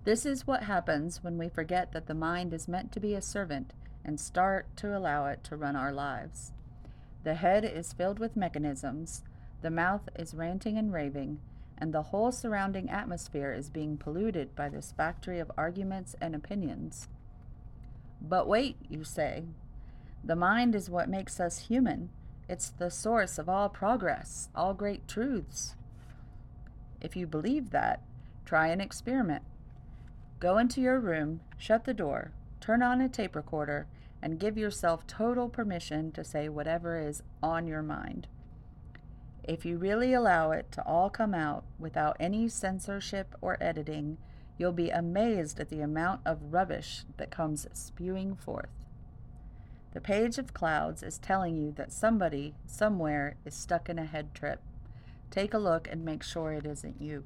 This is what happens when we forget that the mind is meant to be a servant and start to allow it to run our lives. The head is filled with mechanisms, the mouth is ranting and raving, and the whole surrounding atmosphere is being polluted by this factory of arguments and opinions. But wait, you say. The mind is what makes us human. It's the source of all progress, all great truths. If you believe that, try an experiment. Go into your room, shut the door, turn on a tape recorder, and give yourself total permission to say whatever is on your mind. If you really allow it to all come out without any censorship or editing, you'll be amazed at the amount of rubbish that comes spewing forth. The page of clouds is telling you that somebody, somewhere, is stuck in a head trip. Take a look and make sure it isn't you.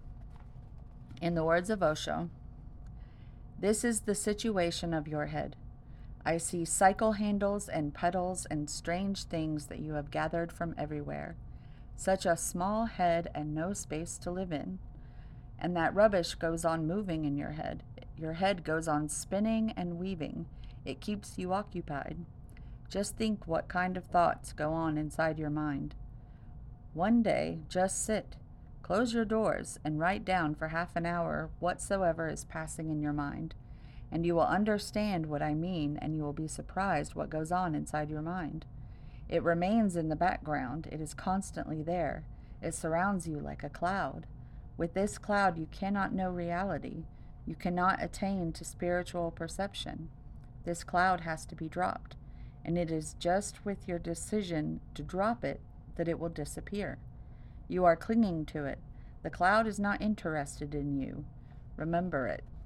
In the words of Osho, this is the situation of your head. I see cycle handles and pedals and strange things that you have gathered from everywhere. Such a small head and no space to live in. And that rubbish goes on moving in your head. Your head goes on spinning and weaving. It keeps you occupied. Just think what kind of thoughts go on inside your mind. One day, just sit, close your doors, and write down for half an hour whatsoever is passing in your mind. And you will understand what I mean, and you will be surprised what goes on inside your mind. It remains in the background. It is constantly there. It surrounds you like a cloud. With this cloud, you cannot know reality. You cannot attain to spiritual perception. This cloud has to be dropped, and it is just with your decision to drop it that it will disappear. You are clinging to it. The cloud is not interested in you. Remember it.